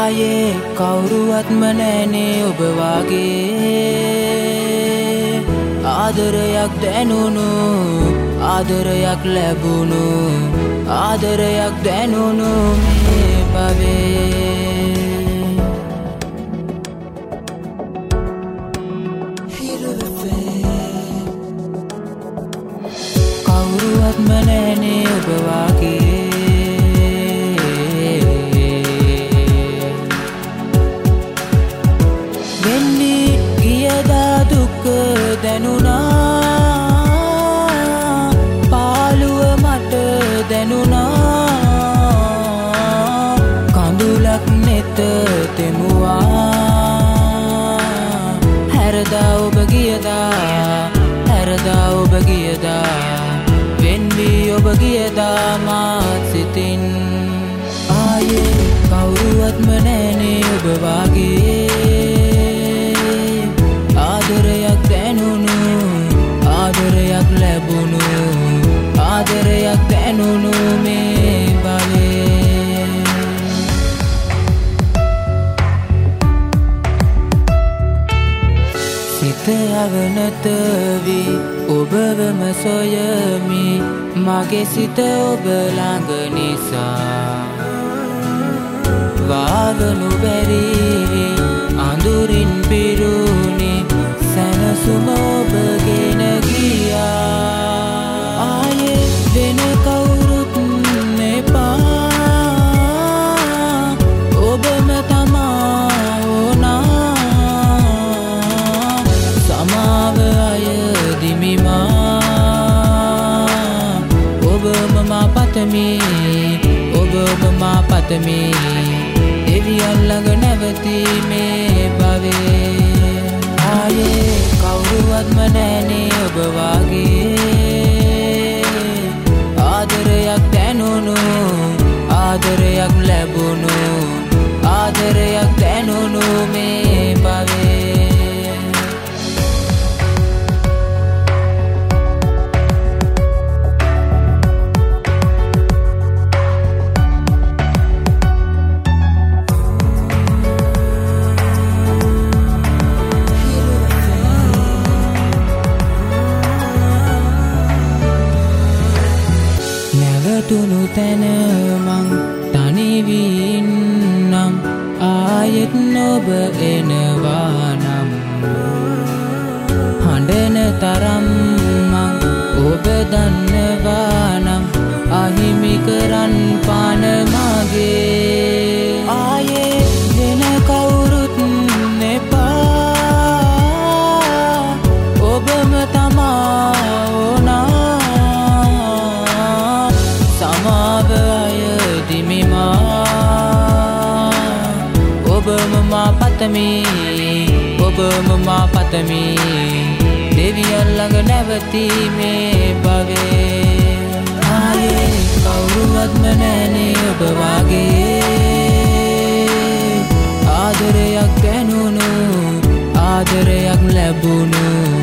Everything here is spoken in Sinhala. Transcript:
ආයේ කවුරුවත්ම නැනේ ඔබ වගේ ආදරයක් දැනුණු ආදරයක් ලැබුණු ආදරයක් දැනුණු මේ භවයේ කවුරුවත්ම නැනේ ඔබ වගේ දැනුණා පාළුව මට දැනුණා කඳුලක් නෙත තෙමුවා හැරදා ඔබ ගියදා වෙන්වී ඔබ ගියදා මාත් සිතින් ආයේ කවුරුවත්ම නැනේ ඔබ වගේ ආදරයක් දැනුණු ආදරයක් ලැබුණු ආදරයක් දැනුණු මේ භවයේ සිත අවනත වී ඔබවම සොයමි මගේ සිත ඔබ ළඟ නිසා වාවනු බැරි අඳුරින් පිරුණි සැනසුම ඔබ ගෙන ගියා ආයේ වෙන කවුරුත් එපා ඔබම තමා ඕනා සමාව අයදිමිමා ඔබම මා පතමි එවියන් ළඟ නැවතීමේ භවයේ ආයේ කවුරුවත්ම නැනේ ඔබ වගේ ආදරයක් දැනුණු ආදරයක් ලැබුණු ආදරයක් දැනුණු මේ භවයේ තුනු තැන මං තනි වී ඉන්නම් ආයෙත් නොබ එනවා නම් හඬන තරම් මං ඔබ දන්නවා නම් අහිමි කරන් පාන මගේ ආයේ වෙන කවුරුත් එපා ඔබම තමා සමාව අයදිමිමා ඔබම මා පතමි දෙවියන් ළඟ නැවතීමේ භවයේ ආයේ කවුරුවත්ම නැනේ ඔබ වගේ ආදරයක් දැනුණු ආදරයක් ලැබුණු